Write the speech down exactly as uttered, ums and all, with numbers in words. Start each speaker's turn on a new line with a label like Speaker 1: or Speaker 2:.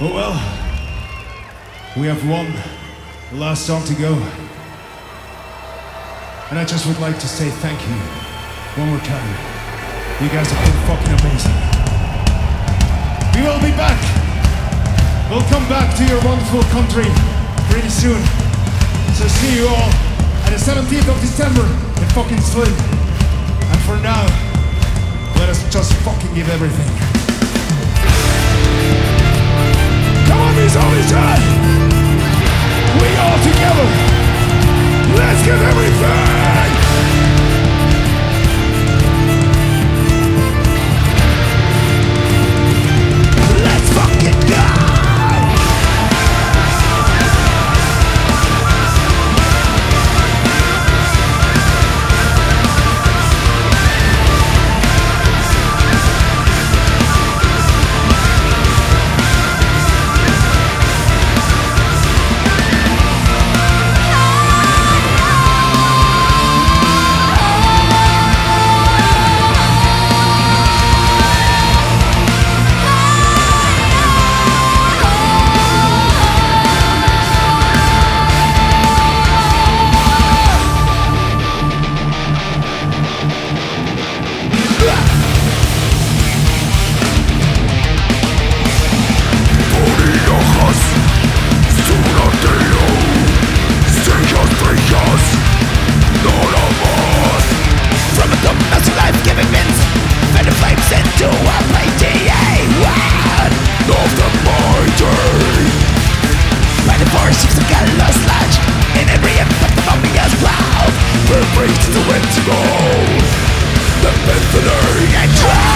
Speaker 1: Oh well, we have one last song to go. And I just would like to say thank you one more time. You guys have been fucking amazing. We will be back. We'll come back to your wonderful country pretty soon. So see you all at the seventeenth of December in fucking Slim. And for now, let us just fucking give everything. Come on, these only time. We all together. Let's give everything. Let's fucking go. The infinity and